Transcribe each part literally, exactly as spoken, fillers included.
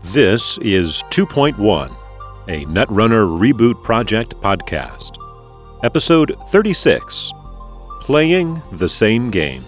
This is two point one, a Netrunner Reboot Project podcast. Episode thirty-six, Playing the Same Game.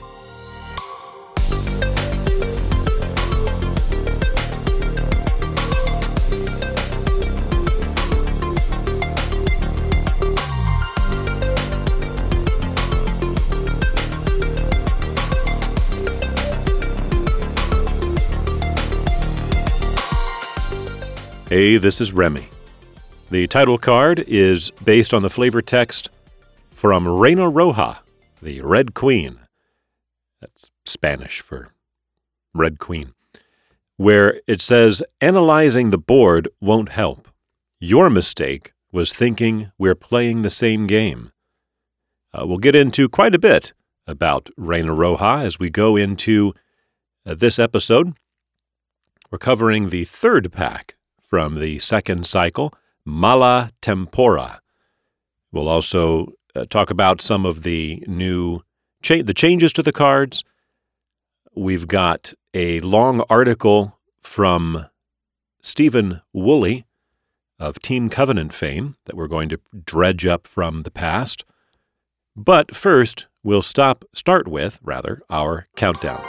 Hey, this is Remy. The title card is based on the flavor text from Reina Roja, the Red Queen. That's Spanish for Red Queen. Where it says, analyzing the board won't help. Your mistake was thinking we're playing the same game. Uh, we'll get into quite a bit about Reina Roja as we go into uh, this episode. We're covering the third pack from the second cycle, Mala Tempora. We'll also uh, talk about some of the new cha- the changes to the cards. We've got a long article from Stephen Woolley of Team Covenant fame that we're going to dredge up from the past. But first, we'll stop start with, rather, our countdown.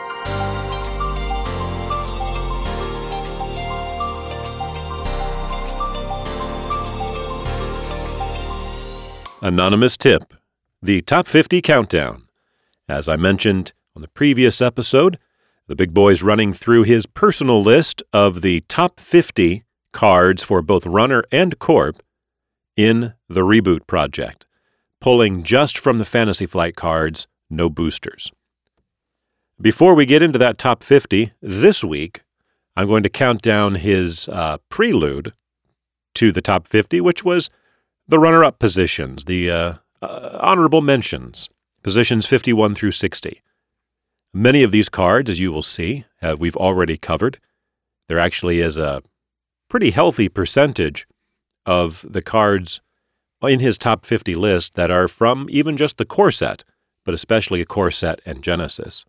Anonymous tip, the Top fifty Countdown. As I mentioned on the previous episode, the big boy's running through his personal list of the top fifty cards for both Runner and Corp in the Reboot Project, pulling just from the Fantasy Flight cards, no boosters. Before we get into that top fifty, this week, I'm going to count down his uh, prelude to the top fifty, which was the runner-up positions, the uh, uh, honorable mentions, positions fifty-one through sixty. Many of these cards, as you will see, have we've already covered. There actually is a pretty healthy percentage of the cards in his top fifty list that are from even just the core set, but especially a core set and Genesis.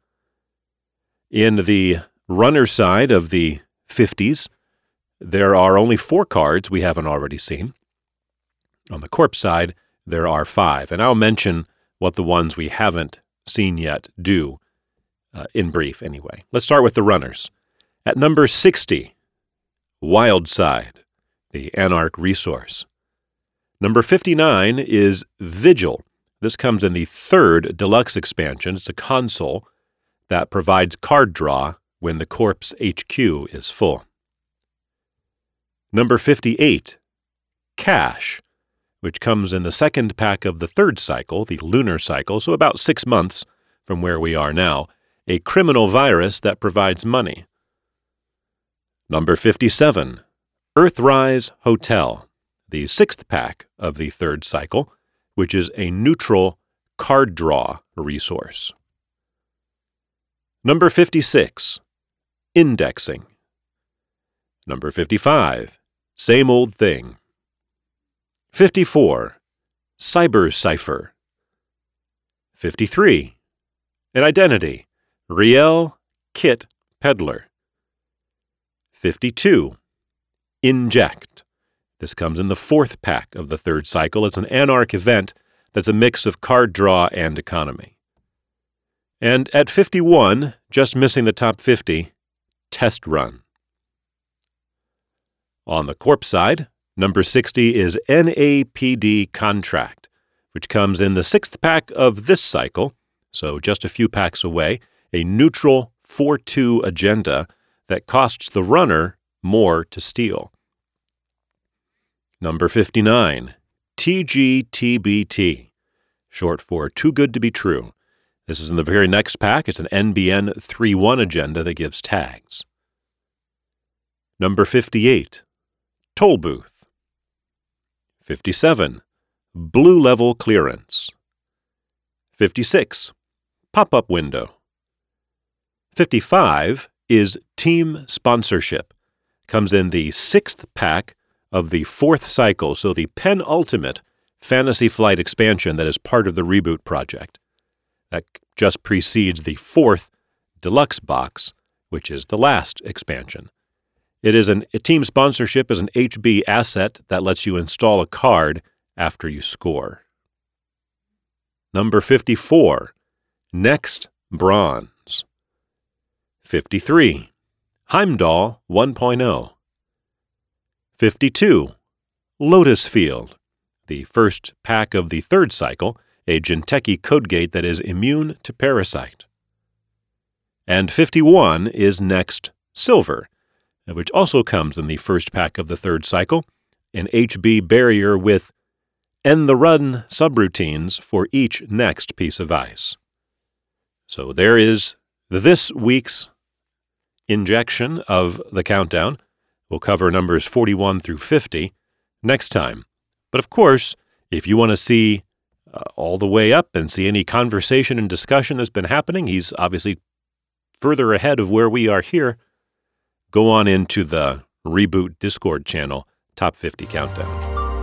In the runner side of the fifties, there are only four cards we haven't already seen. On the Corp side, there are five, and I'll mention what the ones we haven't seen yet do, uh, in brief anyway. Let's start with the runners. At number sixty, Wildside, the Anarch resource. Number fifty-nine is Vigil. This comes in the third deluxe expansion. It's a console that provides card draw when the Corp's H Q is full. Number fifty-eight, Cash, which comes in the second pack of the third cycle, the lunar cycle, so about six months from where we are now, a criminal virus that provides money. Number fifty-seven, Earthrise Hotel, the sixth pack of the third cycle, which is a neutral card draw resource. Number fifty-six, Indexing. Number fifty-five, Same Old Thing. fifty-four, Cyber Cipher. fifty-three, an Identity, Riel Kit Peddler. fifty-two, Inject. This comes in the fourth pack of the third cycle. It's an Anarch event that's a mix of card draw and economy. And at fifty-one, just missing the top fifty, Test Run. On the Corp side, number sixty is N A P D Contract, which comes in the sixth pack of this cycle, so just a few packs away, a neutral four two agenda that costs the runner more to steal. Number fifty-nine, T G T B T, short for Too Good to Be True. This is in the very next pack. It's an N B N three one agenda that gives tags. Number fifty-eight, Toll Booth. fifty-seven, Blue Level Clearance. fifty-six, Pop-Up Window. fifty-five is Team Sponsorship. Comes in the sixth pack of the fourth cycle, so the penultimate Fantasy Flight expansion that is part of the Reboot Project. That just precedes the fourth deluxe box, which is the last expansion. It is an, a team sponsorship is an H B asset that lets you install a card after you score. Number fifty-four, Next Bronze. fifty-three, Heimdall one point oh. fifty-two, Lotus Field, the first pack of the third cycle, a Jinteki codegate that is immune to Parasite. And fifty-one is Next Silver, which also comes in the first pack of the third cycle, an H B barrier with End the Run subroutines for each next piece of ice. So there is this week's injection of the countdown. We'll cover numbers forty-one through fifty next time. But of course, if you want to see uh, all the way up and see any conversation and discussion that's been happening, he's obviously further ahead of where we are here. Go on into the Reboot Discord channel, Top fifty Countdown.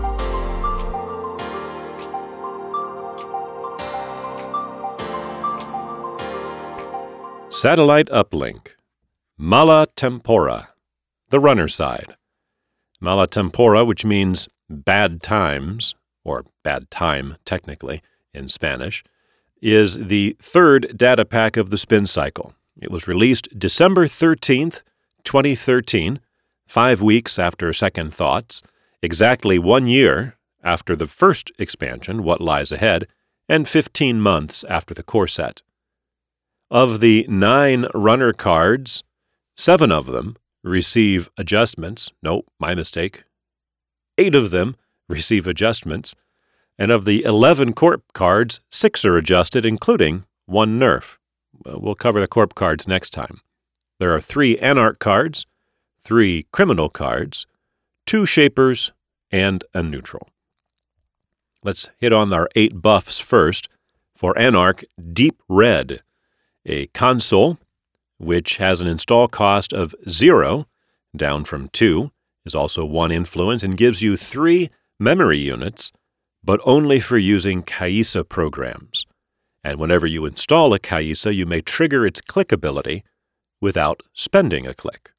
Satellite Uplink. Mala Tempora, the runner side. Mala Tempora, which means bad times, or bad time, technically, in Spanish, is the third data pack of the spin cycle. It was released December thirteenth, twenty thirteen, five weeks after Second Thoughts, exactly one year after the first expansion, What Lies Ahead, and fifteen months after the core set. Of the nine runner cards, seven of them receive adjustments. No, my mistake. Eight of them receive adjustments. And of the eleven Corp cards, six are adjusted, including one nerf. We'll cover the Corp cards next time. There are three Anarch cards, three Criminal cards, two Shapers, and a Neutral. Let's hit on our eight buffs first. For Anarch, Deep Red, a console which has an install cost of zero, down from two, is also one influence, and gives you three memory units, but only for using Kaisa programs. And whenever you install a Kaisa, you may trigger its click ability without spending a click.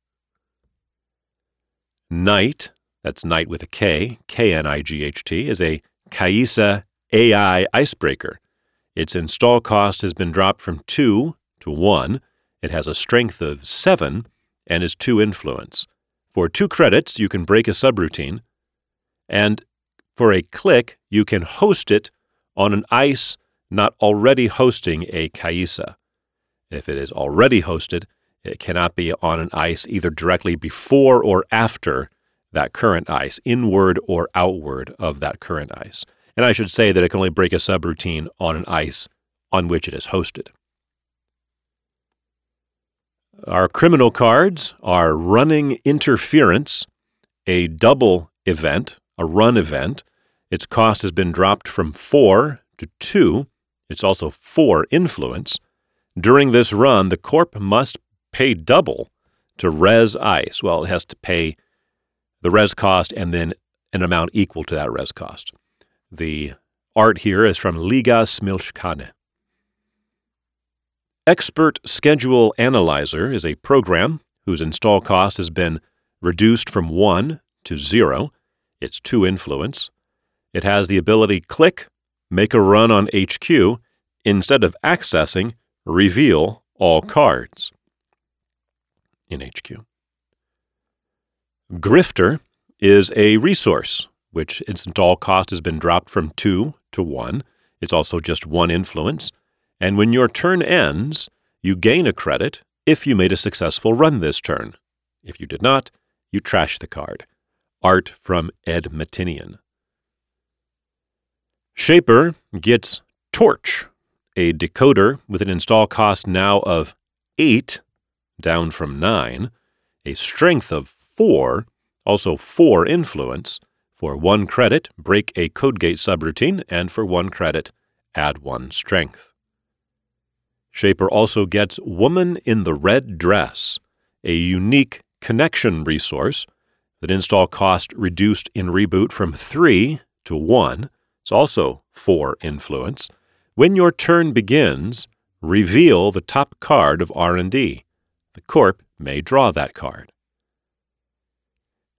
Knight, that's Knight with a K, K N I G H T, is a Kaisa A I icebreaker. Its install cost has been dropped from two to one. It has a strength of seven and is two influence. For two credits, you can break a subroutine, and for a click, you can host it on an ice not already hosting a Kaisa. If it is already hosted, it cannot be on an ice either directly before or after that current ice, inward or outward of that current ice. And I should say that it can only break a subroutine on an ice on which it is hosted. Our Criminal cards are Running Interference, a double event, a run event. Its cost has been dropped from four to two. It's also four influence. During this run, the Corp must pay double to res ice. Well, it has to pay the res cost and then an amount equal to that res cost. The art here is from Liga Smilchkane. Expert Schedule Analyzer is a program whose install cost has been reduced from one to zero. It's two influence. It has the ability click, make a run on H Q, instead of accessing, reveal all cards in H Q. Grifter is a resource, which its install cost has been dropped from two to one. It's also just one influence. And when your turn ends, you gain a credit if you made a successful run this turn. If you did not, you trash the card. Art from Ed Matinian. Shaper gets Torch, a decoder with an install cost now of eight, down from nine, a strength of four, also four influence. For one credit, break a codegate subroutine, and for one credit, add one strength. Shaper also gets Woman in the Red Dress, a unique connection resource that install cost reduced in Reboot from three to one. It's also four influence. When your turn begins, reveal the top card of R and D. The Corp may draw that card.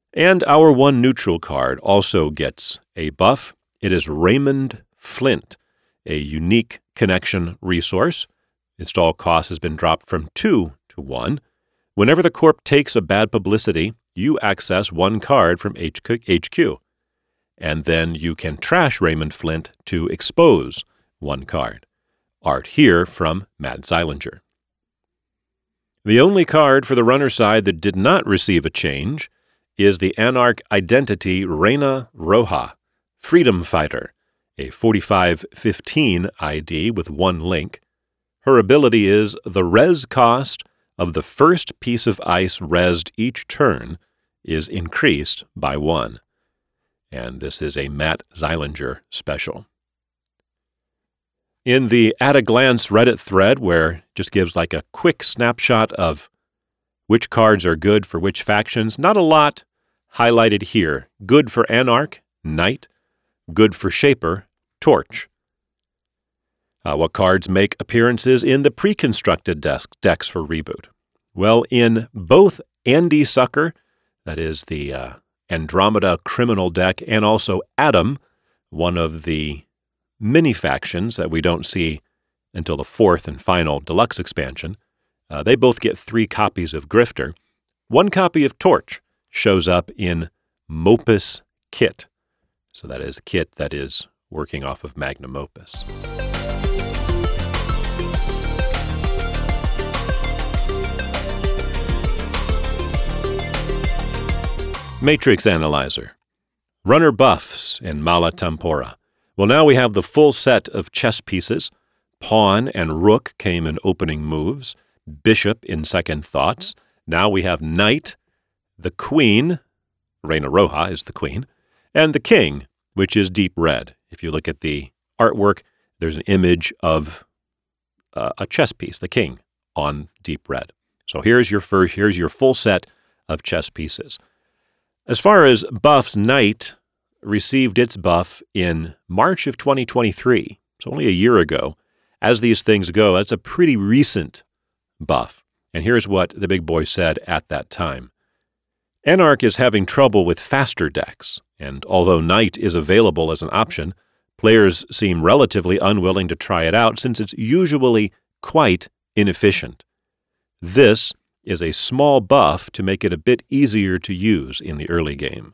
And our one neutral card also gets a buff. It is Raymond Flint, a unique connection resource. Install cost has been dropped from two to one. Whenever the Corp takes a bad publicity, you access one card from H Q. And then you can trash Raymond Flint to expose one card. Art here from Matt Zeilinger. The only card for the runner side that did not receive a change is the Anarch Identity Reina Roja, Freedom Fighter, a forty-five fifteen I D with one link. Her ability is the res cost of the first piece of ice resed each turn is increased by one. And this is a Matt Zeilinger special. In the At a Glance Reddit thread, where it just gives like a quick snapshot of which cards are good for which factions, not a lot highlighted here. Good for Anarch, Knight. Good for Shaper, Torch. Uh, what cards make appearances in the pre-constructed desk, decks for Reboot? Well, in both Andy Sucker, that is the uh, Andromeda Criminal deck, and also Adam, one of the mini-factions that we don't see until the fourth and final deluxe expansion, uh, they both get three copies of Grifter. One copy of Torch shows up in Mopus Kit. So that is a kit that is working off of Magnum Opus. Matrix Analyzer. Runner buffs in Mala Tempora. Well, now we have the full set of chess pieces. Pawn and rook came in opening moves. Bishop in second thoughts. Now we have knight, the queen, Reina Roja is the queen, and the king, which is deep red. If you look at the artwork, there's an image of uh, a chess piece, the king, on deep red. So here's your first, here's your full set of chess pieces. As far as buffs, knight received its buff in March of twenty twenty-three, so only a year ago. As these things go, that's a pretty recent buff. And here's what the big boy said at that time. Anarch is having trouble with faster decks, and although Knight is available as an option, players seem relatively unwilling to try it out since it's usually quite inefficient. This is a small buff to make it a bit easier to use in the early game.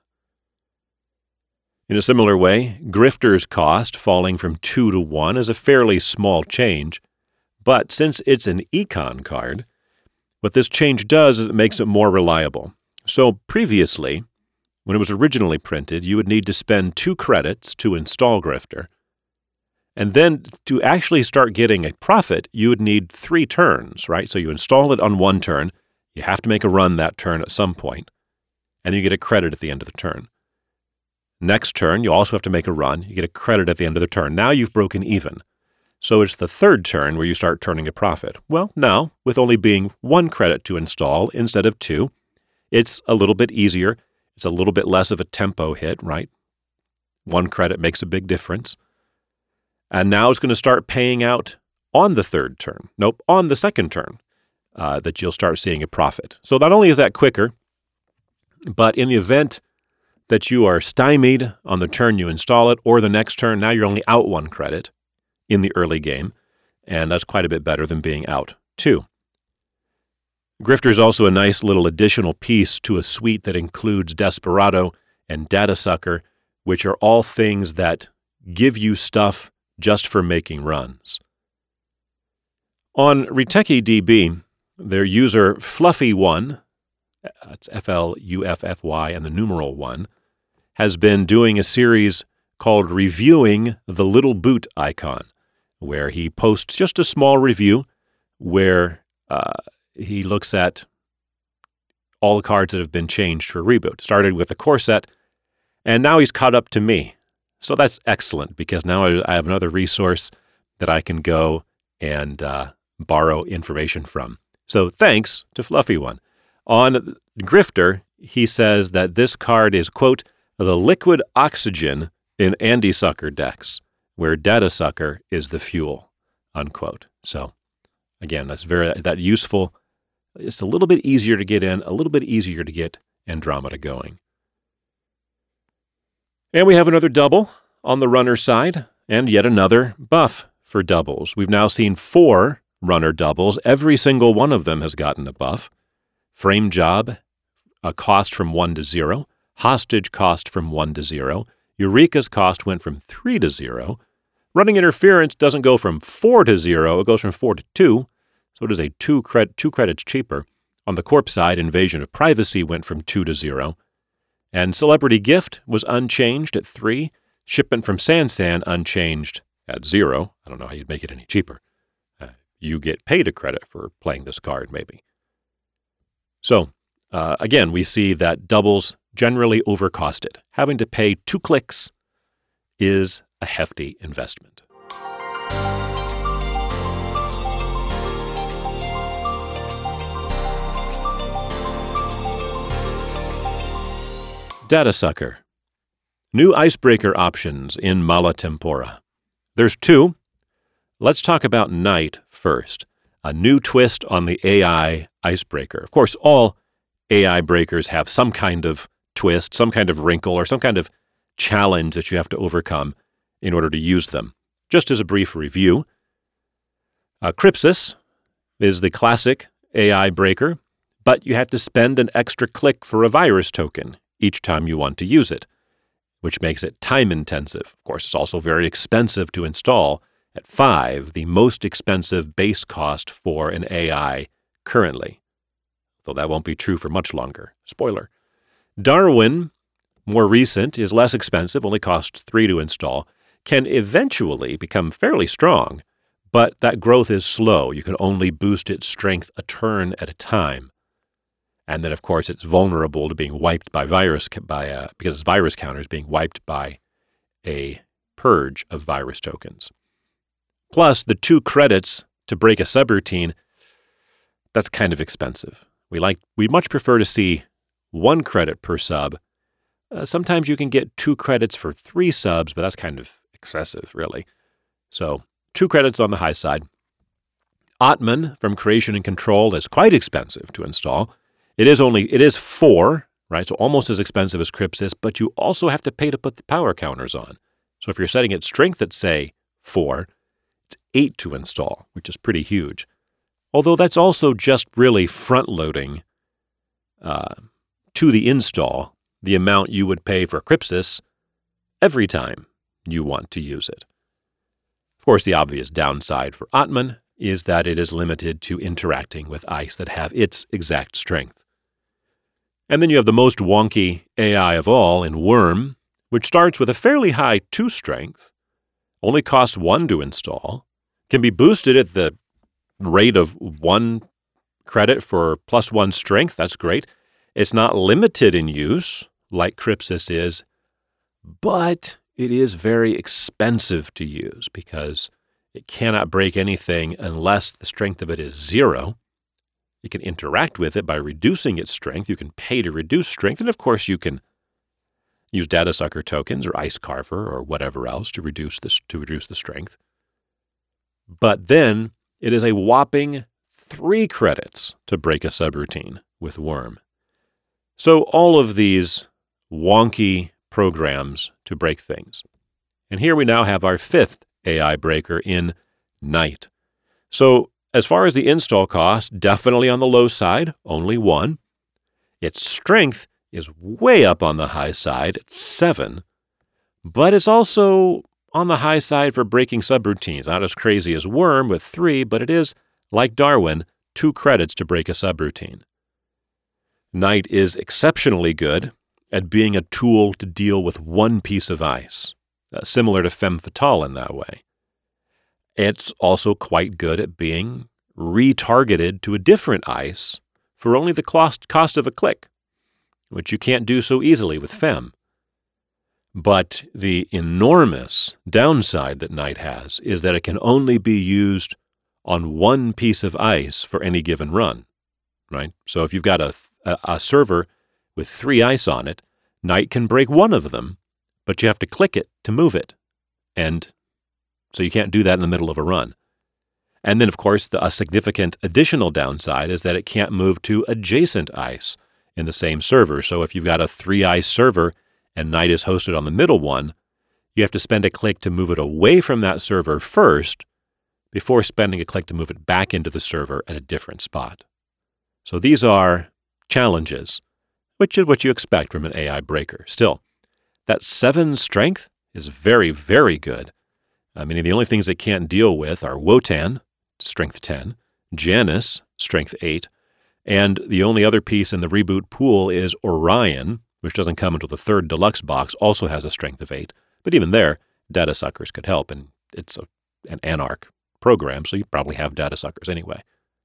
In a similar way, Grifter's cost falling from two to one is a fairly small change, but since it's an econ card, what this change does is it makes it more reliable. So previously, when it was originally printed, you would need to spend two credits to install Grifter, and then to actually start getting a profit, you would need three turns, right? So you install it on one turn, you have to make a run that turn at some point, and then you get a credit at the end of the turn. Next turn, you also have to make a run. You get a credit at the end of the turn. Now you've broken even. So it's the third turn where you start turning a profit. Well, now, with only being one credit to install instead of two, it's a little bit easier. It's a little bit less of a tempo hit, right? One credit makes a big difference. And now it's going to start paying out on the third turn. Nope, on the second turn uh, that you'll start seeing a profit. So not only is that quicker, but in the event that you are stymied on the turn you install it, or the next turn, now you're only out one credit in the early game, and that's quite a bit better than being out two. Grifter is also a nice little additional piece to a suite that includes Desperado and Data Sucker, which are all things that give you stuff just for making runs. On RetechiDB, their user Fluffy one, that's F L U F F Y and the numeral one, has been doing a series called Reviewing the Little Boot Icon, where he posts just a small review where uh, he looks at all the cards that have been changed for Reboot. Started with the core set, and now he's caught up to me. So that's excellent, because now I have another resource that I can go and uh, borrow information from. So thanks to Fluffy One. On Grifter, he says that this card is, quote, the liquid oxygen in Andy Sucker decks, where Data Sucker is the fuel, unquote. So, again, that's very that useful. It's a little bit easier to get in, a little bit easier to get Andromeda going. And we have another double on the runner side, and yet another buff for doubles. We've now seen four runner doubles. Every single one of them has gotten a buff. Frame job, a cost from one to zero. Hostage cost from one to zero. Eureka's cost went from three to zero. Running interference doesn't go from four to zero. It goes from four to two. So it is a two, cred- two credits cheaper. On the corp side, Invasion of Privacy went from two to zero. And Celebrity Gift was unchanged at three. Shipment from Sansan unchanged at zero. I don't know how you'd make it any cheaper. Uh, you get paid a credit for playing this card, maybe. So, uh, again, we see that doubles generally overcosted. Having to pay two clicks is a hefty investment. Data Sucker. New icebreaker options in Mala Tempora. There's two. Let's talk about Night first. A new twist on the A I icebreaker. Of course, all A I breakers have some kind of twist, some kind of wrinkle, or some kind of challenge that you have to overcome in order to use them. Just as a brief review, uh, Crypsis is the classic A I breaker, but you have to spend an extra click for a virus token each time you want to use it, which makes it time-intensive. Of course, it's also very expensive to install at five, the most expensive base cost for an A I currently, though that won't be true for much longer. Spoiler. Darwin, more recent, is less expensive, only costs three to install, can eventually become fairly strong, but that growth is slow. You can only boost its strength a turn at a time. And then, of course, it's vulnerable to being wiped by virus, by uh, because its virus counter is being wiped by a purge of virus tokens. Plus, the two credits to break a subroutine, that's kind of expensive. We like we much prefer to see one credit per sub. Uh, sometimes you can get two credits for three subs, but that's kind of excessive, really. So, two credits on the high side. Atman from Creation and Control is quite expensive to install. It is only, it is four, right? So almost as expensive as Crypsis, but you also have to pay to put the power counters on. So if you're setting its strength at, say, four, it's eight to install, which is pretty huge. Although that's also just really front-loading uh, to the install the amount you would pay for Crypsis every time you want to use it. Of course, the obvious downside for Atman is that it is limited to interacting with ice that have its exact strength. And then you have the most wonky A I of all in Worm, which starts with a fairly high two strength, only costs one to install, can be boosted at the rate of one credit for plus one strength. That's great. It's not limited in use like Crypsis is, but it is very expensive to use because it cannot break anything unless the strength of it is zero. You can interact with it by reducing its strength. You can pay to reduce strength. And of course, you can use Data Sucker tokens or Ice Carver or whatever else to reduce this, to reduce the strength. But then it is a whopping three credits to break a subroutine with Worm. So all of these wonky programs to break things. And here we now have our fifth A I breaker in Night. So as far as the install cost, definitely on the low side, only one. Its strength is way up on the high side at seven, but it's also on the high side for breaking subroutines. Not as crazy as Worm with three, but it is, like Darwin, two credits to break a subroutine. Night is exceptionally good at being a tool to deal with one piece of ice, uh, similar to Femme Fatale in that way. It's also quite good at being retargeted to a different ice for only the cost, cost of a click, which you can't do so easily with Femme. But the enormous downside that Night has is that it can only be used on one piece of ice for any given run, right? So if you've got a, a, a server with three ice on it, Night can break one of them, but you have to click it to move it. And so you can't do that in the middle of a run. And then, of course, the, a significant additional downside is that it can't move to adjacent ice in the same server. So if you've got a three-ice server and Knight is hosted on the middle one, you have to spend a click to move it away from that server first before spending a click to move it back into the server at a different spot. So these are challenges, which is what you expect from an A I breaker. Still, that seven strength is very, very good. I mean, the only things it can't deal with are Wotan, strength ten, Janus, strength eight, and the only other piece in the reboot pool is Orion, which doesn't come until the third deluxe box, also has a strength of eight. But even there, data suckers could help, and it's a, an Anarch program, so you probably have data suckers anyway.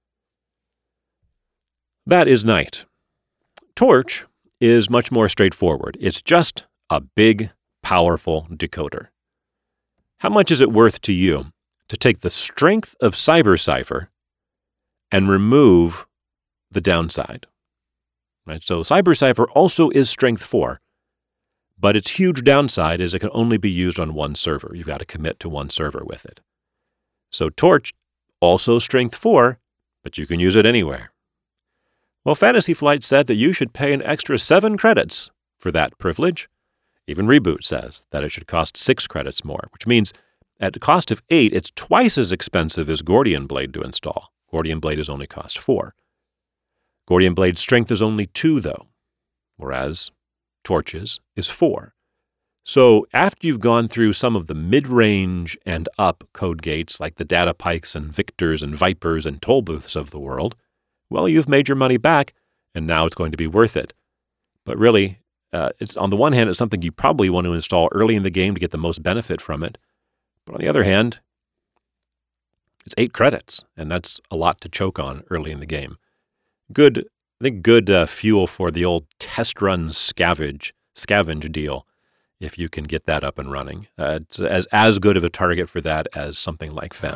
That is Knight. Torch is much more straightforward. It's just a big, powerful decoder. How much is it worth to you to take the strength of Cyber Cipher and remove the downside? Right? So Cyber Cipher also is strength four, but its huge downside is it can only be used on one server. You've got to commit to one server with it. So Torch, also strength four, but you can use it anywhere. Well, Fantasy Flight said that you should pay an extra seven credits for that privilege. Even Reboot says that it should cost six credits more, which means at the cost of eight, it's twice as expensive as Gordian Blade to install. Gordian Blade is only cost four. Gordian Blade's strength is only two, though, whereas Torches is four. So after you've gone through some of the mid-range and up code gates like the Data Pikes and Victors and Vipers and Toll Booths of the world, well, you've made your money back, and now it's going to be worth it. But really, uh, it's on the one hand, it's something you probably want to install early in the game to get the most benefit from it. But on the other hand, it's eight credits, and that's a lot to choke on early in the game. Good, I think good uh, fuel for the old test run scavenge, scavenge deal, if you can get that up and running. Uh, it's as, as good of a target for that as something like Fem.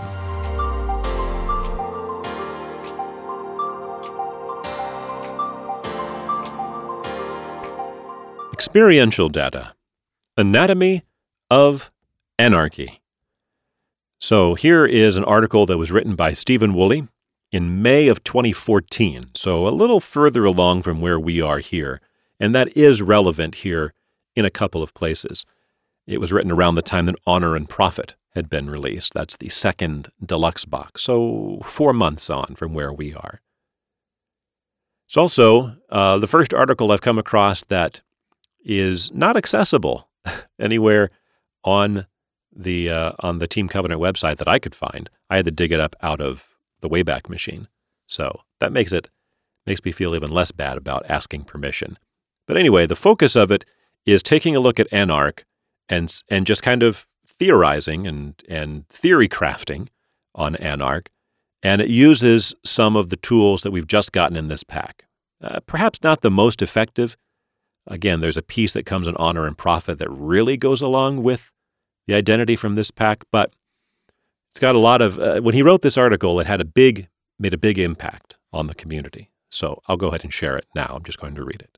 Experiential data. Anatomy of Anarchy. So here is an article that was written by Stephen Woolley in May of twenty fourteen, so a little further along from where we are here, and that is relevant here in a couple of places. It was written around the time that Honor and Profit had been released. That's the second deluxe box, so four months on from where we are. It's also uh, the first article I've come across that is not accessible anywhere on the uh, on the Team Covenant website that I could find. I had to dig it up out of the Wayback Machine. So that makes it makes me feel even less bad about asking permission. But anyway, the focus of it is taking a look at Anarch and and just kind of theorizing and and theory crafting on Anarch, and it uses some of the tools that we've just gotten in this pack. Uh, perhaps not the most effective. Again, there's a piece that comes in Honor and Profit that really goes along with the identity from this pack, but it's got a lot of, uh, when he wrote this article, it had a big, made a big impact on the community. So I'll go ahead and share it now. I'm just going to read it.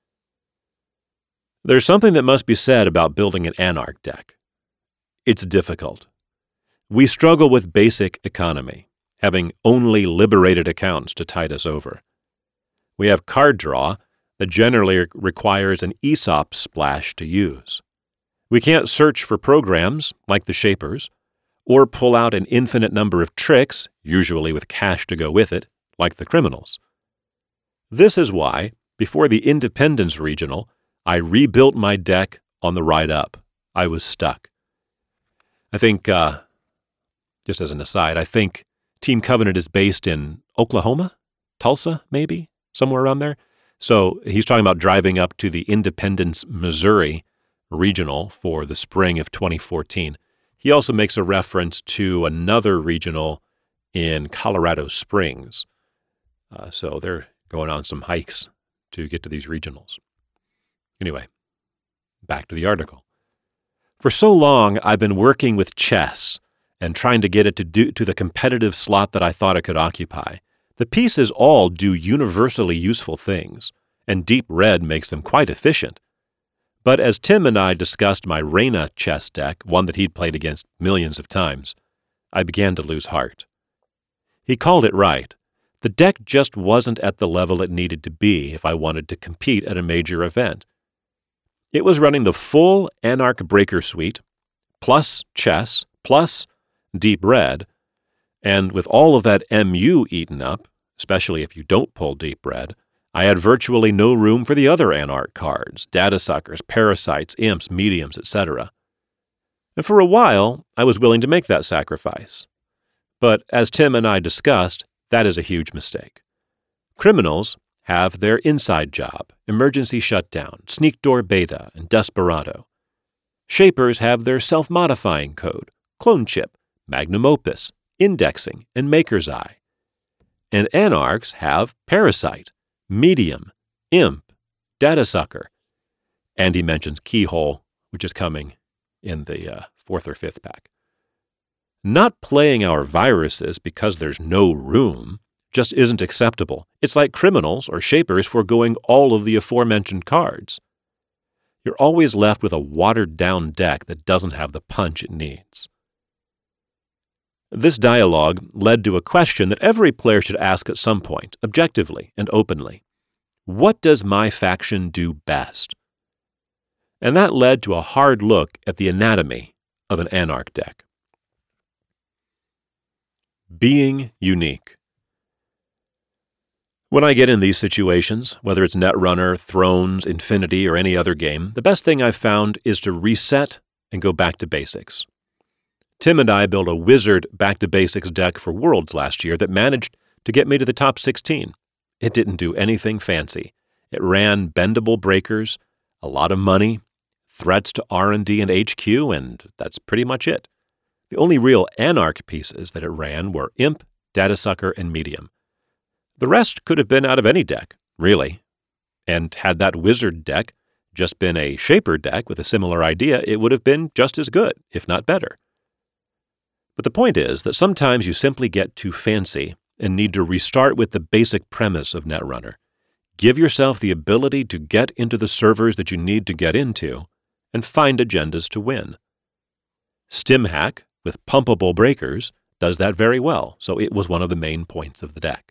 There's something that must be said about building an Anarch deck. It's difficult. We struggle with basic economy, having only liberated accounts to tide us over. We have card draw that generally requires an E S O P splash to use. We can't search for programs, like the Shapers, or pull out an infinite number of tricks, usually with cash to go with it, like the Criminals. This is why, before the Independence Regional, I rebuilt my deck on the ride up. I was stuck. I think, uh, just as an aside, I think Team Covenant is based in Oklahoma? Tulsa, maybe? Somewhere around there? So he's talking about driving up to the Independence, Missouri regional for the spring of twenty fourteen. He also makes a reference to another regional in Colorado Springs. Uh, so they're going on some hikes to get to these regionals. Anyway, back to the article. For so long, I've been working with chess and trying to get it to do to the competitive slot that I thought it could occupy. The pieces all do universally useful things, and Deep Red makes them quite efficient. But as Tim and I discussed my Reina chess deck, one that he'd played against millions of times, I began to lose heart. He called it right. The deck just wasn't at the level it needed to be if I wanted to compete at a major event. It was running the full Anarch Breaker suite, plus chess, plus Deep Red, and with all of that M U eaten up, especially if you don't pull Deep Red, I had virtually no room for the other Anarch cards, Data Suckers, Parasites, Imps, Mediums, et cetera. And for a while, I was willing to make that sacrifice. But as Tim and I discussed, that is a huge mistake. Criminals have their inside job, Emergency Shutdown, Sneak Door Beta, and Desperado. Shapers have their self-modifying code, Clone Chip, Magnum Opus, Indexing, and Maker's Eye. And Anarchs have Parasite, Medium, Imp, Data Sucker. And he mentions Keyhole, which is coming in the uh, fourth or fifth pack. Not playing our viruses because there's no room just isn't acceptable. It's like criminals or shapers foregoing all of the aforementioned cards. You're always left with a watered-down deck that doesn't have the punch it needs. This dialogue led to a question that every player should ask at some point, objectively and openly. What does my faction do best? And that led to a hard look at the anatomy of an Anarch deck. Being unique. When I get in these situations, whether it's Netrunner, Thrones, Infinity, or any other game, the best thing I've found is to reset and go back to basics. Tim and I built a Wizard back-to-basics deck for Worlds last year that managed to get me to the top sixteen. It didn't do anything fancy. It ran bendable breakers, a lot of money, threats to R and D and H Q, and that's pretty much it. The only real Anarch pieces that it ran were Imp, Data Sucker, and Medium. The rest could have been out of any deck, really. And had that Wizard deck just been a Shaper deck with a similar idea, it would have been just as good, if not better. But the point is that sometimes you simply get too fancy and need to restart with the basic premise of Netrunner. Give yourself the ability to get into the servers that you need to get into and find agendas to win. StimHack, with pumpable breakers, does that very well, so it was one of the main points of the deck.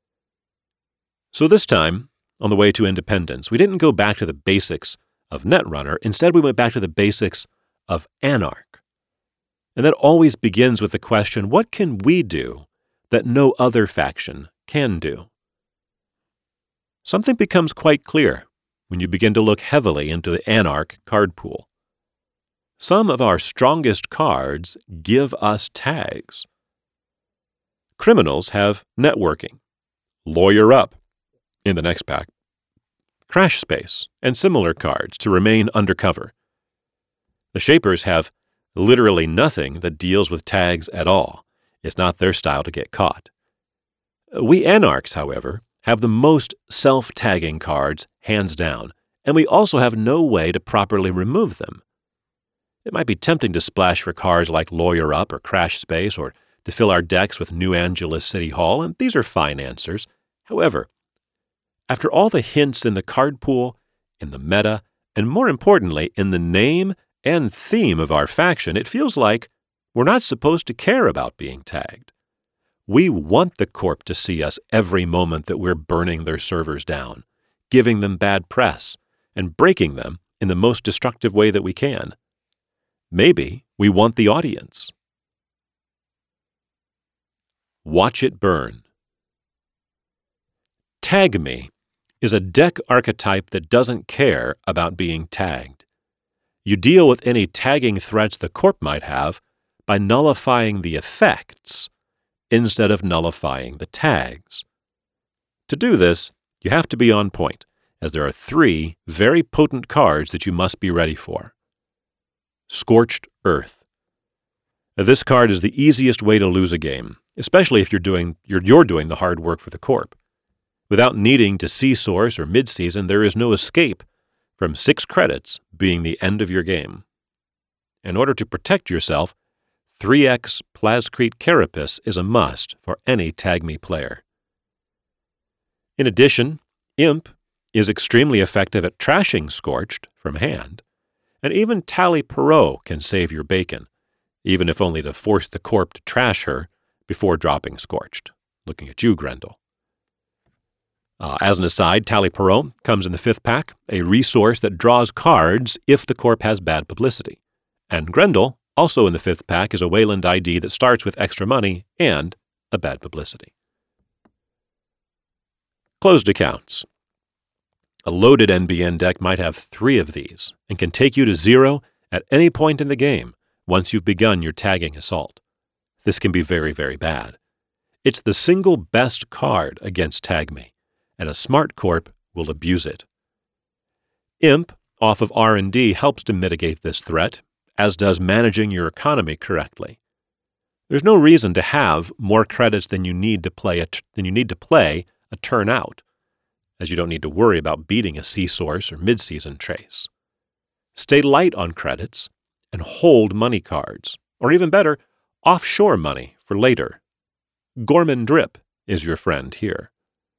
So this time, on the way to Independence, we didn't go back to the basics of Netrunner. Instead, we went back to the basics of Anarch. And that always begins with the question, what can we do that no other faction can do? Something becomes quite clear when you begin to look heavily into the Anarch card pool. Some of our strongest cards give us tags. Criminals have Networking, Lawyer Up, in the next pack, Crash Space, and similar cards to remain undercover. The Shapers have literally nothing that deals with tags at all. It's not their style to get caught. We Anarchs, however, have the most self-tagging cards, hands down, and we also have no way to properly remove them. It might be tempting to splash for cards like Lawyer Up or Crash Space, or to fill our decks with New Angeles City Hall, and these are fine answers. However, after all the hints in the card pool, in the meta, and more importantly, in the name and theme of our faction, it feels like we're not supposed to care about being tagged. We want the Corp to see us every moment that we're burning their servers down, giving them bad press, and breaking them in the most destructive way that we can. Maybe we want the audience. Watch it burn. Tag Me is a deck archetype that doesn't care about being tagged. You deal with any tagging threats the Corp might have by nullifying the effects instead of nullifying the tags. To do this, you have to be on point, as there are three very potent cards that you must be ready for. Scorched Earth. This card is the easiest way to lose a game, especially if you're doing, you're, you're doing the hard work for the Corp. Without needing to see source or mid-season, there is no escape from six credits being the end of your game. In order to protect yourself, three X Plascrete Carapace is a must for any Tag Me player. In addition, Imp is extremely effective at trashing Scorched from hand, and even Tally Perot can save your bacon, even if only to force the Corp to trash her before dropping Scorched. Looking at you, Grendel. Uh, as an aside, Tally Perot comes in the fifth pack, a resource that draws cards if the corp has bad publicity. And Grendel, also in the fifth pack, is a Wayland I D that starts with extra money and a bad publicity. Closed accounts. A loaded N B N deck might have three of these and can take you to zero at any point in the game once you've begun your tagging assault. This can be very, very bad. It's the single best card against Tag Me, and a smart corp will abuse it. Imp, off of R and D, helps to mitigate this threat, as does managing your economy correctly. There's no reason to have more credits than you need to play a, t- than you need to play a turn out, as you don't need to worry about beating a C-Source or mid-season trace. Stay light on credits and hold money cards, or even better, offshore money for later. Gorman Drip is your friend here.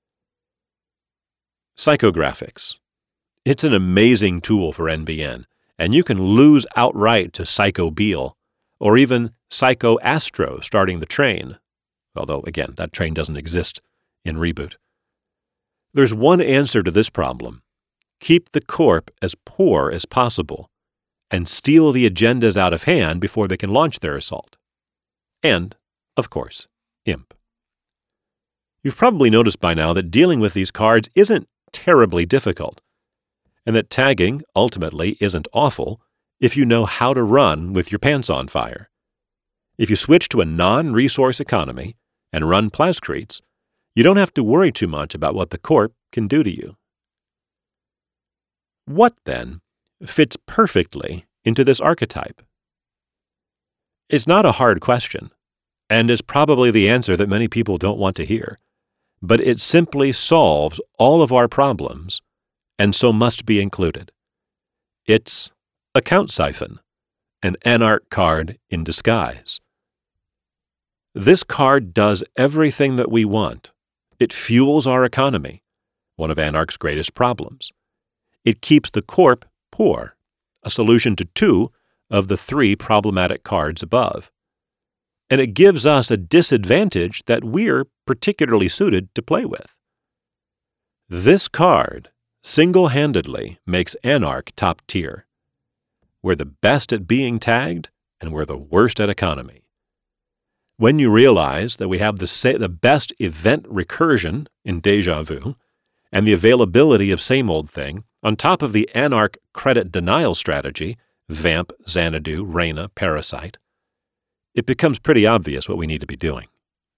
Psychographics. It's an amazing tool for N B N, and you can lose outright to Psycho Beal, or even Psycho Astro starting the train, although, again, that train doesn't exist in Reboot. There's one answer to this problem. Keep the corp as poor as possible, and steal the agendas out of hand before they can launch their assault. And, of course, Imp. You've probably noticed by now that dealing with these cards isn't terribly difficult, and that tagging, ultimately, isn't awful if you know how to run with your pants on fire. If you switch to a non-resource economy and run Plascretes, you don't have to worry too much about what the corp can do to you. What, then, fits perfectly into this archetype? It's not a hard question, and is probably the answer that many people don't want to hear, but it simply solves all of our problems, and so must be included. It's Account Siphon, an Anarch card in disguise. This card does everything that we want. It fuels our economy, one of Anarch's greatest problems. It keeps the corp poor, a solution to two of the three problematic cards above. And it gives us a disadvantage that we're particularly suited to play with. This card single-handedly makes Anarch top tier. We're the best at being tagged, and we're the worst at economy. When you realize that we have the, sa- the best event recursion in Deja Vu, and the availability of Same Old Thing, on top of the Anarch credit denial strategy, Vamp, Xanadu, Reyna, Parasite, it becomes pretty obvious what we need to be doing.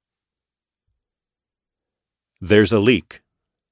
There's a leak.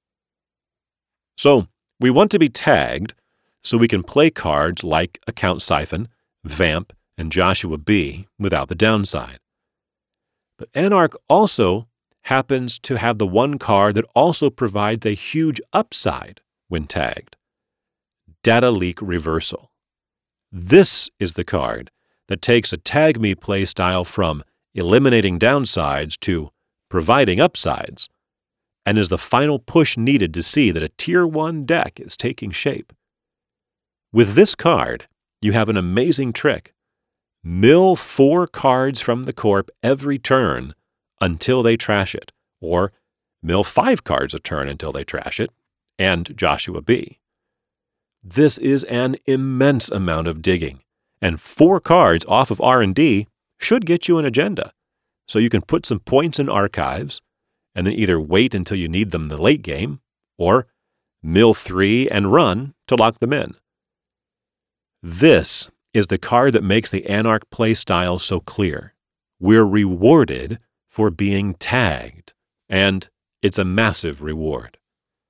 So, we want to be tagged so we can play cards like Account Siphon, Vamp, and Joshua B without the downside. But Anarch also happens to have the one card that also provides a huge upside when tagged. Data Leak Reversal. This is the card that takes a Tag Me playstyle from eliminating downsides to providing upsides, and is the final push needed to see that a Tier one deck is taking shape. With this card, you have an amazing trick. Mill four cards from the corp every turn until they trash it, or mill five cards a turn until they trash it, and Joshua B. This is an immense amount of digging, and four cards off of R and D should get you an agenda, so you can put some points in archives, and then either wait until you need them in the late game, or mill three and run to lock them in. This is the card that makes the Anarch playstyle so clear. We're rewarded for being tagged, and it's a massive reward.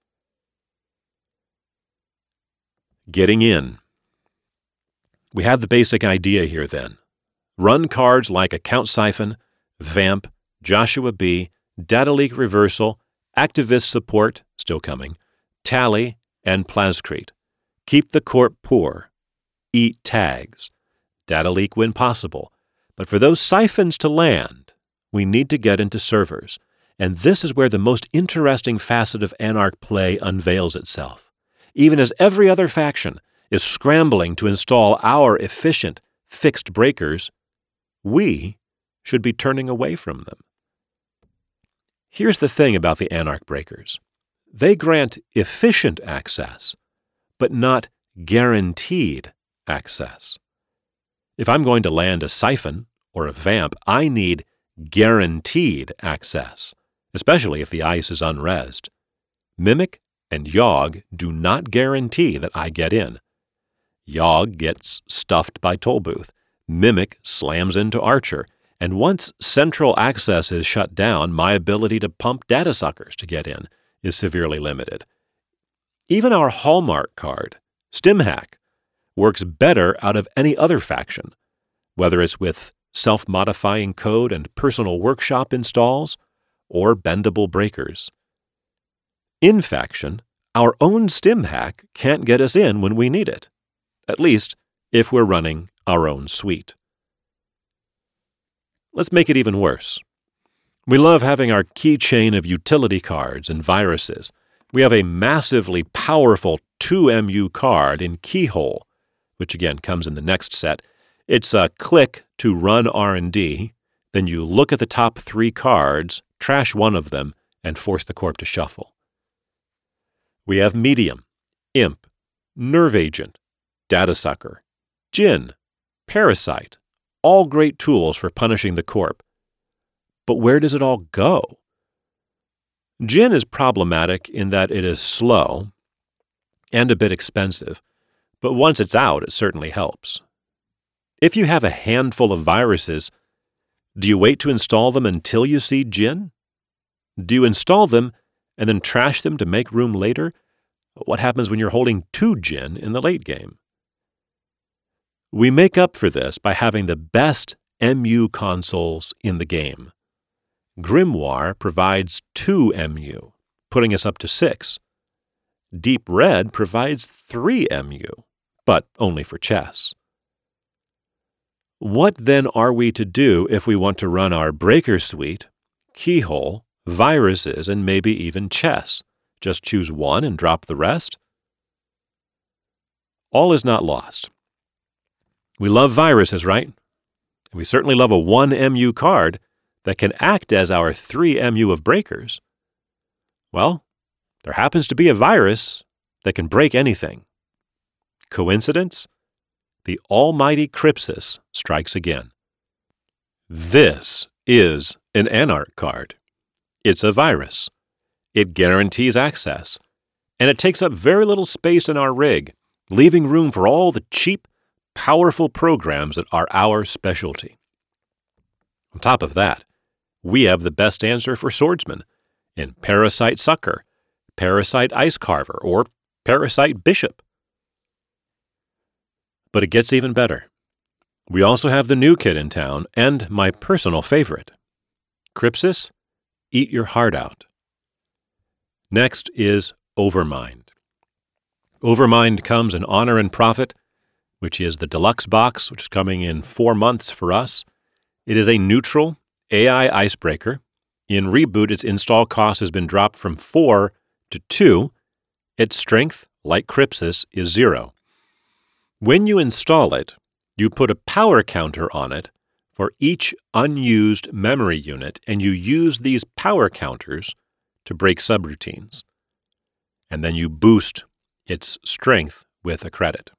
Getting in. We have the basic idea here then. Run cards like Account Siphon, Vamp, Joshua B, Data Leak Reversal, Activist Support, still coming, Tally, and Plascrete. Keep the corp poor. Eat tags. Data leak when possible. But for those siphons to land, we need to get into servers. And this is where the most interesting facet of Anarch play unveils itself. Even as every other faction is scrambling to install our efficient, fixed breakers, we should be turning away from them. Here's the thing about the Anarch breakers. they grant efficient access, but not guaranteed access. If I'm going to land a siphon or a vamp, I need guaranteed access, especially if the ice is unresed. Mimic and Yogg do not guarantee that I get in. Yogg gets stuffed by Tollbooth. Mimic slams into Archer. And once central access is shut down, my ability to pump data suckers to get in is severely limited. Even our Hallmark card, StimHack, works better out of any other faction, whether it's with self-modifying code and personal workshop installs or bendable breakers. In faction, our own StimHack can't get us in when we need it, at least if we're running our own suite. Let's make it even worse. We love having our keychain of utility cards and viruses. We have a massively powerful two M U card in Keyhole, which again comes in the next set. It's a click to run R and D, then you look at the top three cards, trash one of them, and force the corp to shuffle. We have Medium, Imp, Nerve Agent, Data Sucker, Djinn, Parasite, all great tools for punishing the corp. But where does it all go? Djinn is problematic in that it is slow and a bit expensive, but once it's out, it certainly helps. If you have a handful of viruses, do you wait to install them until you see Djinn? Do you install them and then trash them to make room later? What happens when you're holding two Djinn in the late game? We make up for this by having the best M U consoles in the game. Grimoire provides two M U, putting us up to six. Deep Red provides three M U, but only for chess. What then are we to do if we want to run our Breaker Suite, Keyhole, viruses, and maybe even chess? Just choose one and drop the rest? All is not lost. We love viruses, right? And we certainly love a one M U card that can act as our three M U of breakers. Well, there happens to be a virus that can break anything. Coincidence? The almighty Crypsis strikes again. This is an Anarch card. It's a virus. It guarantees access, and it takes up very little space in our rig, leaving room for all the cheap, powerful programs that are our specialty. On top of that, we have the best answer for swordsmen in Parasite Sucker, Parasite Ice Carver, or Parasite Bishop. But it gets even better. We also have the new kid in town, and my personal favorite. Crypsis, eat your heart out. Next is Overmind. Overmind comes in Honor and Profit, which is the deluxe box, which is coming in four months for us. It is a neutral A I icebreaker. In Reboot, its install cost has been dropped from four to two. Its strength, like Crypsis, is zero. When you install it, you put a power counter on it for each unused memory unit, and you use these power counters to break subroutines. And then you boost its strength with a credit.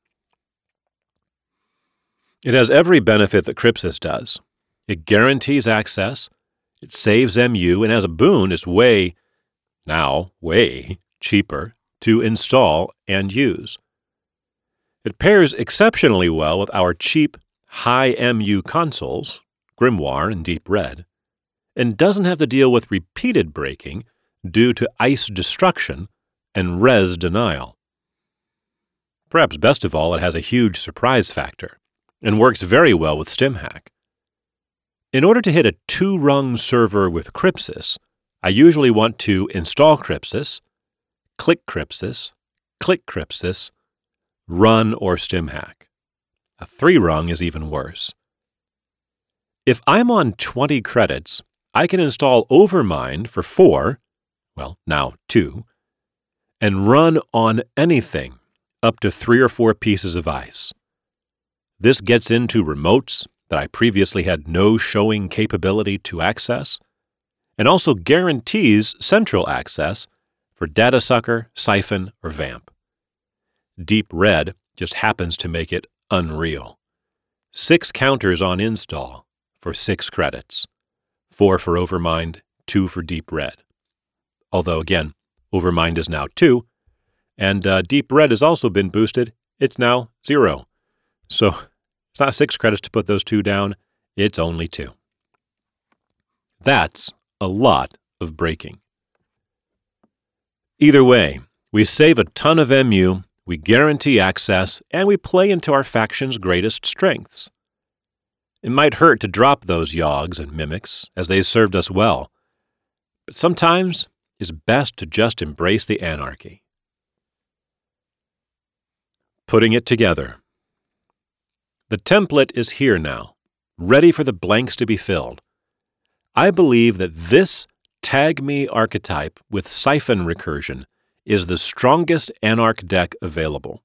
It has every benefit that Crypsis does. It guarantees access, it saves M U, and as a boon, it's way, now way, cheaper to install and use. It pairs exceptionally well with our cheap, high M U consoles, Grimoire and Deep Red, and doesn't have to deal with repeated breaking due to ice destruction and res denial. Perhaps best of all, it has a huge surprise factor and works very well with StimHack. In order to hit a two-rung server with Crypsis, I usually want to install Crypsis, click Crypsis, click Crypsis, run or StimHack. A three-rung is even worse. If I'm on twenty credits, I can install Overmind for four, well, now two, and run on anything up to three or four pieces of ice. This gets into remotes that I previously had no showing capability to access, and also guarantees central access for Data Sucker, Siphon, or Vamp. Deep Red just happens to make it unreal. Six counters on install for six credits. Four for Overmind, two for Deep Red. Although, again, Overmind is now two, and uh, Deep Red has also been boosted. It's now zero. So it's not six credits to put those two down. It's only two. That's a lot of breaking. Either way, we save a ton of M U, we guarantee access, and we play into our faction's greatest strengths. It might hurt to drop those Yogs and Mimics, as they served us well, but sometimes it's best to just embrace the anarchy. Putting it together. The template is here now, ready for the blanks to be filled. I believe that this Tag Me archetype with Siphon recursion is the strongest Anarch deck available.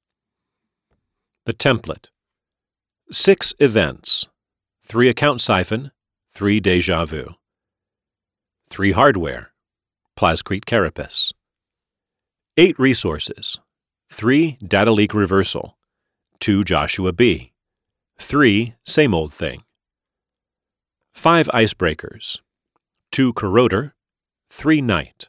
The template. Six events. Three account Siphon, three Deja Vu. Three hardware. Plascrete Carapace. Eight resources. Three Data Leak Reversal. Two Joshua B. Three Same Old Thing. Five Icebreakers. Two Corroder. Three Knight.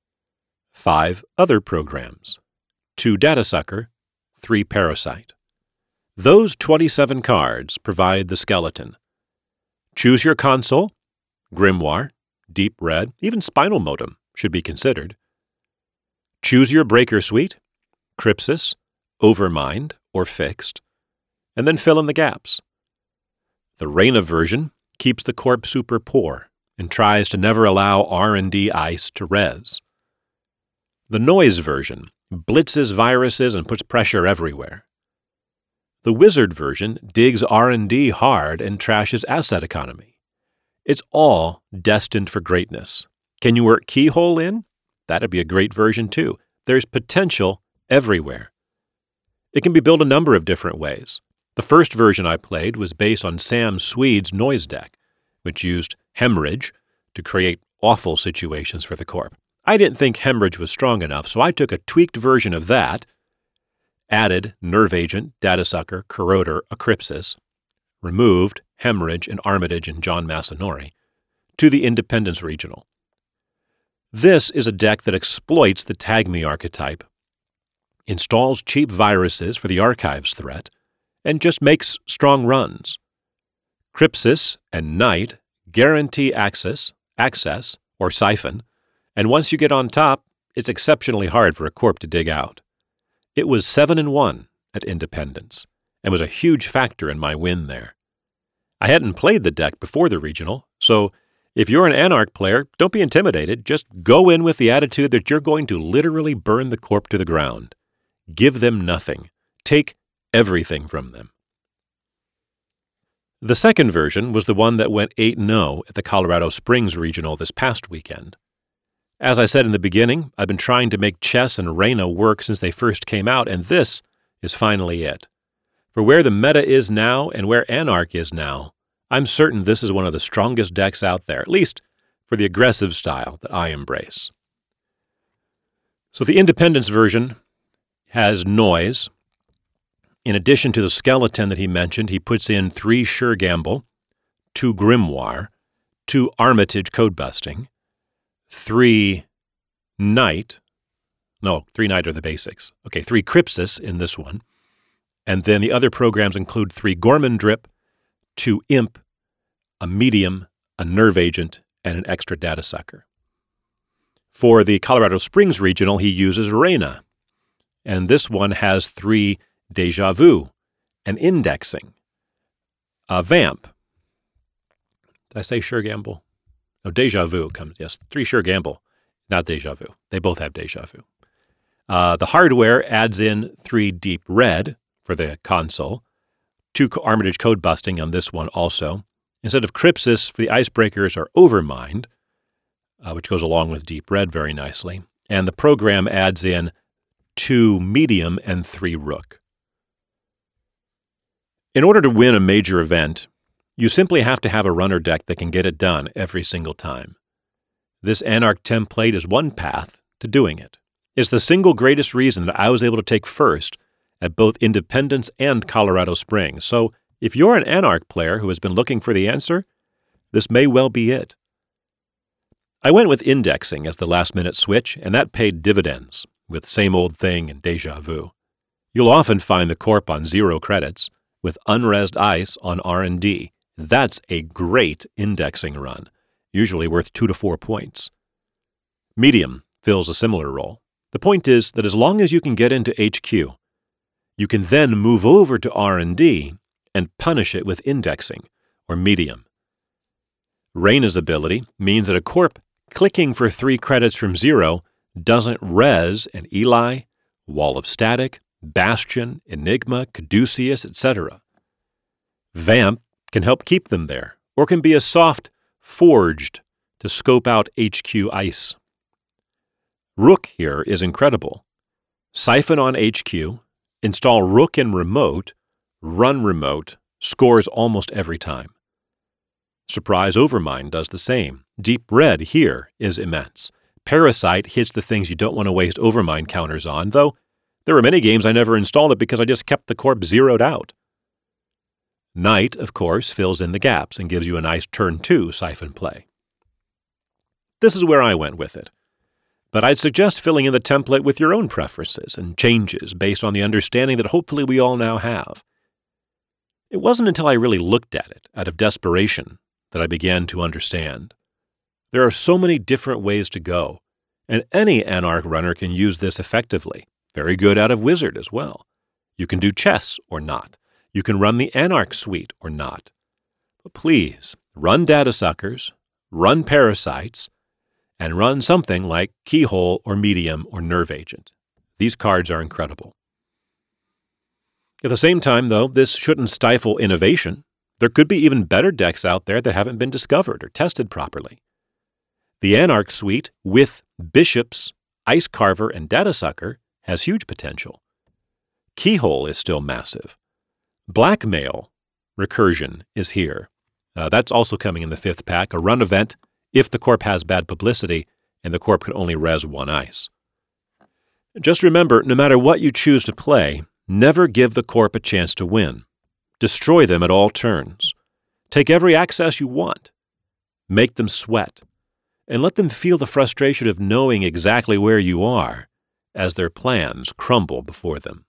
Five other programs. Two Data Sucker. Three Parasite. Those twenty-seven cards provide the skeleton. Choose your console. Grimoire, Deep Red, even Spinal Modem should be considered. Choose your breaker suite. Crypsis, Overmind, or Fixed, and then fill in the gaps. The Reyna version keeps the corp super poor and tries to never allow R and D ice to res. The Noise version blitzes viruses and puts pressure everywhere. The Wizard version digs R and D hard and trashes asset economy. It's all destined for greatness. Can you work Keyhole in? That'd be a great version too. There's potential everywhere. It can be built a number of different ways. The first version I played was based on Sam Swede's Noise deck, which used Hemorrhage to create awful situations for the Corp. I didn't think Hemorrhage was strong enough, so I took a tweaked version of that, added Nerve Agent, Data Sucker, Corroder, Ecrypsis, removed Hemorrhage and Armitage and John Masanori, to the Independence Regional. This is a deck that exploits the Tag Me archetype, installs cheap viruses for the Archives threat, and just makes strong runs. Crypsis and Knight guarantee access, access, or Siphon, and once you get on top, it's exceptionally hard for a Corp to dig out. It was seven and one at Independence, and was a huge factor in my win there. I hadn't played the deck before the regional, so if you're an Anarch player, don't be intimidated. Just go in with the attitude that you're going to literally burn the Corp to the ground. Give them nothing. Take everything from them. The second version was the one that went eight and oh at the Colorado Springs Regional this past weekend. As I said in the beginning, I've been trying to make Chess and Reyna work since they first came out, and this is finally it. For where the meta is now and where Anarch is now, I'm certain this is one of the strongest decks out there, at least for the aggressive style that I embrace. So the Independence version has Noise. In addition to the skeleton that he mentioned, he puts in three Sure Gamble, two Grimoire, two Armitage Code Busting, three Knight, no, three Knight are the basics. Okay, three Crypsis in this one. And then the other programs include three Gorman Drip, two Imp, a Medium, a Nerve Agent, and an extra Data Sucker. For the Colorado Springs Regional, he uses Reyna. And this one has three Deja Vu, an Indexing, a Vamp. Did I say Sure Gamble? No, Deja Vu comes, yes. Three Sure Gamble, not Deja Vu. They both have Deja Vu. Uh, the hardware adds in three Deep Red for the console, two Armitage Code Busting on this one also. Instead of Crypsis for the Icebreakers are Overmind, uh, which goes along with Deep Red very nicely. And the program adds in two Medium and three Rook. In order to win a major event, you simply have to have a runner deck that can get it done every single time. This Anarch template is one path to doing it. It's the single greatest reason that I was able to take first at both Independence and Colorado Springs. So if you're an Anarch player who has been looking for the answer, this may well be it. I went with indexing as the last-minute switch, and that paid dividends with Same Old Thing and Deja Vu. You'll often find the Corp on zero credits with Unresed Ice on R and D. That's a great indexing run, usually worth two to four points. Medium fills a similar role. The point is that as long as you can get into H Q, you can then move over to R and D and punish it with indexing, or medium. Reyna's ability means that a Corp clicking for three credits from zero doesn't res an Eli, Wall of Static, Bastion, Enigma, Caduceus, et cetera. Vamp can help keep them there, or can be a soft forged to scope out H Q ice. Rook here is incredible. Siphon on H Q, install Rook in remote, run remote, scores almost every time. Surprise Overmind does the same. Deep Red here is immense. Parasite hits the things you don't want to waste Overmind counters on, though there were many games I never installed it because I just kept the Corp zeroed out. Night, of course, fills in the gaps and gives you a nice turn two siphon play. This is where I went with it. But I'd suggest filling in the template with your own preferences and changes based on the understanding that hopefully we all now have. It wasn't until I really looked at it, out of desperation, that I began to understand. There are so many different ways to go, and any Anarch runner can use this effectively. Very good out of Wizard as well. You can do chess or not. You can run the Anarch suite or not. But please, run Data Suckers, run Parasites, and run something like Keyhole or Medium or Nerve Agent. These cards are incredible. At the same time, though, this shouldn't stifle innovation. There could be even better decks out there that haven't been discovered or tested properly. The Anarch suite with Bishops, Ice Carver, and Data Sucker has huge potential. Keyhole is still massive. Blackmail Recursion is here. Uh, that's also coming in the fifth pack, a run event if the Corp has bad publicity and the Corp can only res one ice. Just remember, no matter what you choose to play, never give the Corp a chance to win. Destroy them at all turns. Take every access you want. Make them sweat. And let them feel the frustration of knowing exactly where you are as their plans crumble before them.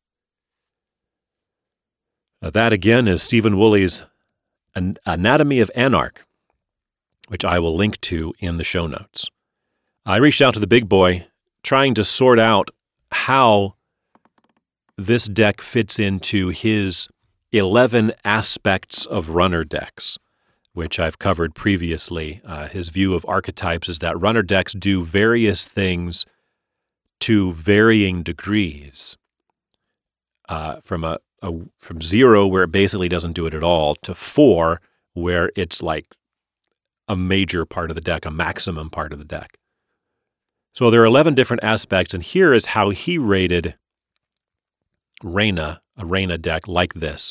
Uh, that again is Stephen Woolley's An- Anatomy of Anarch, which I will link to in the show notes. I reached out to the big boy trying to sort out how this deck fits into his eleven aspects of runner decks, which I've covered previously. Uh, his view of archetypes is that runner decks do various things to varying degrees, uh, from a, a from zero, where it basically doesn't do it at all, to four, where it's like a major part of the deck, a maximum part of the deck. So there are eleven different aspects, and here is how he rated Reyna, a Reyna deck like this.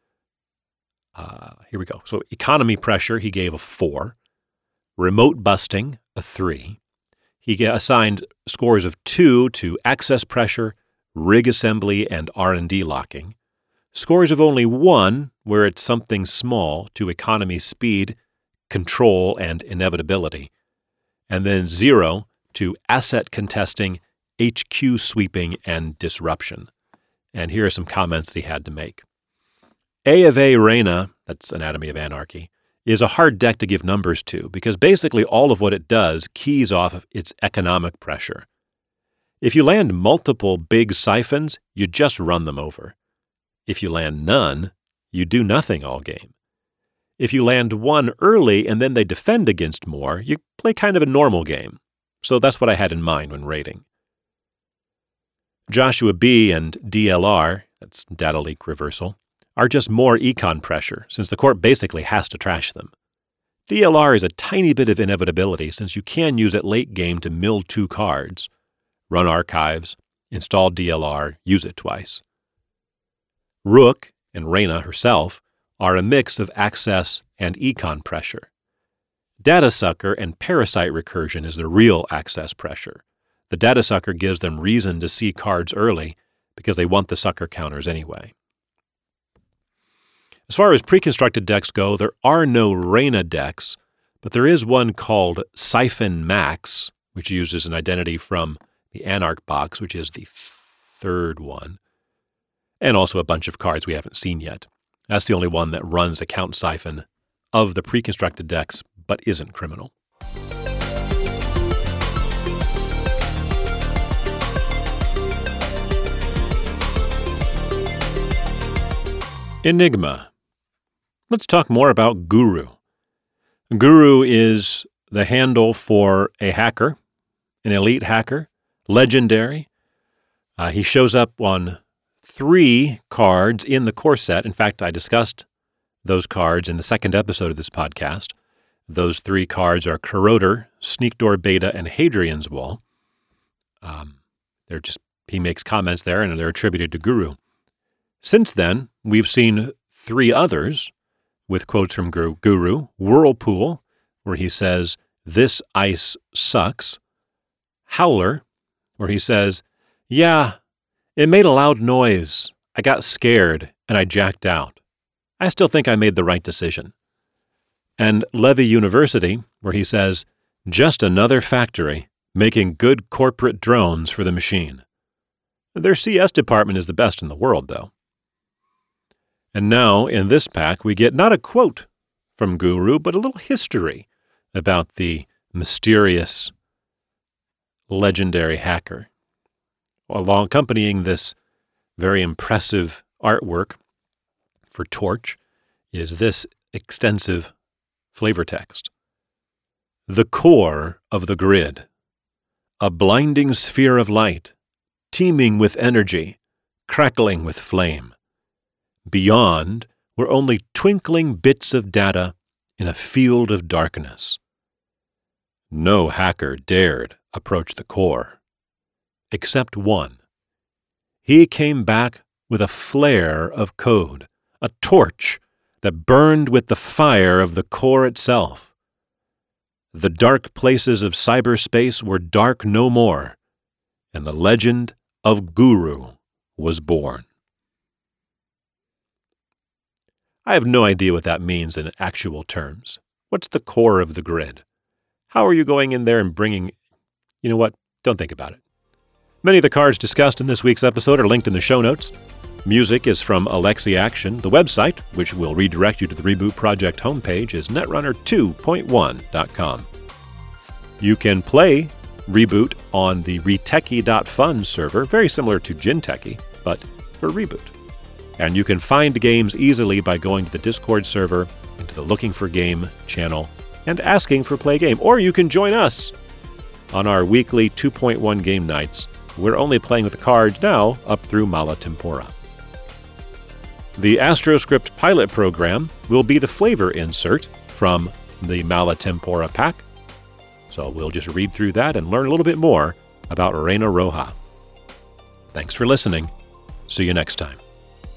Uh, here we go. So economy pressure, he gave a four. Remote busting, a three. He assigned scores of two to access pressure, rig assembly, and R and D locking. Scores of only one, where it's something small, to economy speed, control, and inevitability. And then zero to asset contesting, H Q sweeping, and disruption. And here are some comments that he had to make. A of A Reyna, that's Anatomy of Anarchy, is a hard deck to give numbers to because basically all of what it does keys off of its economic pressure. If you land multiple big siphons, you just run them over. If you land none, you do nothing all game. If you land one early and then they defend against more, you play kind of a normal game. So that's what I had in mind when rating. Joshua B and D L R, that's Data Leak Reversal, are just more econ pressure, since the Corp basically has to trash them. D L R is a tiny bit of inevitability, since you can use it late game to mill two cards, run archives, install D L R, use it twice. Rook, and Reyna herself, are a mix of access and econ pressure. Data Sucker and Parasite Recursion is the real access pressure. The data sucker gives them reason to see cards early because they want the sucker counters anyway. As far as pre-constructed decks go, there are no Reyna decks, but there is one called Siphon Max, which uses an identity from the Anarch box, which is the third one, and also a bunch of cards we haven't seen yet. That's the only one that runs Account Siphon of the pre-constructed decks, but isn't criminal. Enigma. Let's talk more about Guru. Guru is the handle for a hacker, an elite hacker, legendary. Uh, he shows up on three cards in the core set. In fact, I discussed those cards in the second episode of this podcast. Those three cards are Corroder, Sneak Door Beta, and Hadrian's Wall. Um, they're just he makes comments there, and they're attributed to Guru. Since then, we've seen three others with quotes from Guru. Whirlpool, where he says, "This ice sucks." Howler, where he says, "Yeah, it made a loud noise. I got scared, and I jacked out. I still think I made the right decision." And Levy University, where he says, "Just another factory making good corporate drones for the machine." Their C S department is the best in the world, though. And now, in this pack, we get not a quote from Guru, but a little history about the mysterious, legendary hacker. Along accompanying this very impressive artwork for Torch is this extensive flavor text. "The core of the grid, a blinding sphere of light, teeming with energy, crackling with flame. Beyond were only twinkling bits of data in a field of darkness. No hacker dared approach the core, except one. He came back with a flare of code, a torch that burned with the fire of the core itself. The dark places of cyberspace were dark no more, and the legend of Guru was born." I have no idea what that means in actual terms. What's the core of the grid? How are you going in there and bringing... You know what? Don't think about it. Many of the cards discussed in this week's episode are linked in the show notes. Music is from Alexi Action. The website, which will redirect you to the Reboot Project homepage, is netrunner two point one dot com. You can play Reboot on the retechie dot fun server, very similar to Gintechie, but for Reboot. And you can find games easily by going to the Discord server, into the Looking for Game channel, and asking for Play Game. Or you can join us on our weekly two point one game nights. We're only playing with the cards now up through Mala Tempora. The AstroScript pilot program will be the flavor insert from the Mala Tempora pack. So we'll just read through that and learn a little bit more about Reyna Roja. Thanks for listening. See you next time.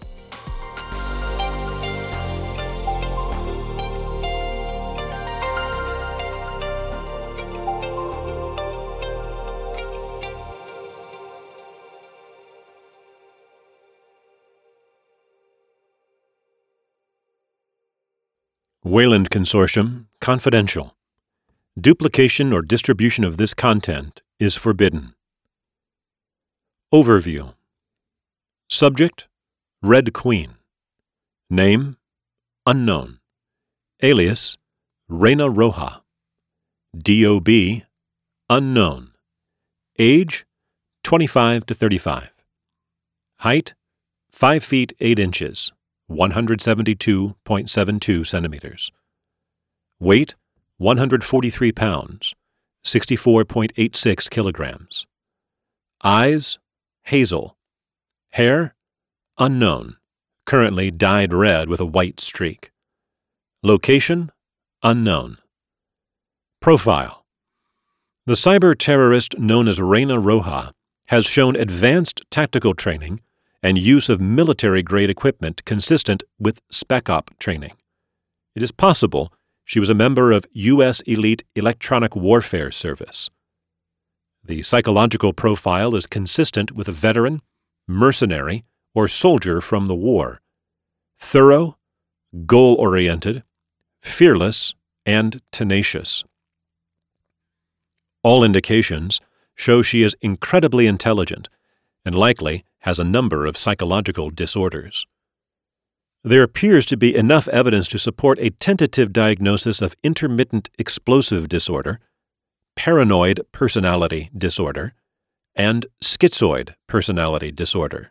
Wayland Consortium, confidential. Duplication or distribution of this content is forbidden. Overview. Subject, Red Queen. Name, unknown. Alias, Reyna Roja. D O B, unknown. Age, twenty-five to thirty-five. Height, five feet eight inches. one hundred seventy-two point seven two centimeters. Weight, one hundred forty-three pounds, sixty-four point eight six kilograms. Eyes, hazel. Hair, unknown, currently dyed red with a white streak. Location, unknown. Profile. The cyber terrorist known as Reyna Roja has shown advanced tactical training and use of military-grade equipment consistent with Spec Op training. It is possible she was a member of U S Elite Electronic Warfare Service. The psychological profile is consistent with a veteran, mercenary, or soldier from the war. Thorough, goal-oriented, fearless, and tenacious. All indications show she is incredibly intelligent and likely has a number of psychological disorders. There appears to be enough evidence to support a tentative diagnosis of intermittent explosive disorder, paranoid personality disorder, and schizoid personality disorder.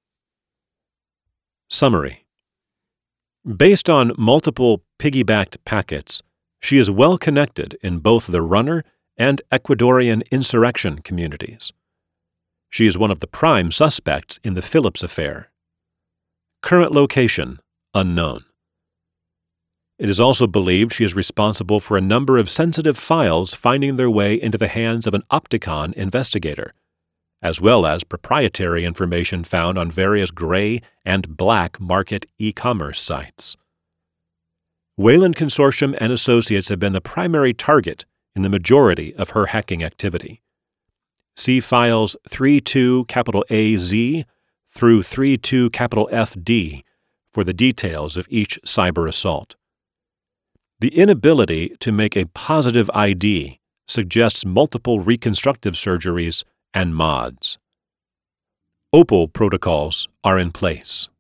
Summary. Based on multiple piggybacked packets, she is well connected in both the runner and Ecuadorian insurrection communities. She is one of the prime suspects in the Phillips affair. Current location, unknown. It is also believed she is responsible for a number of sensitive files finding their way into the hands of an Opticon investigator, as well as proprietary information found on various gray and black market e-commerce sites. Wayland Consortium and Associates have been the primary target in the majority of her hacking activity. See files thirty-two capital A Z through thirty-two capital F D for the details of each cyber assault. The inability to make a positive I D suggests multiple reconstructive surgeries and mods. OPAL protocols are in place.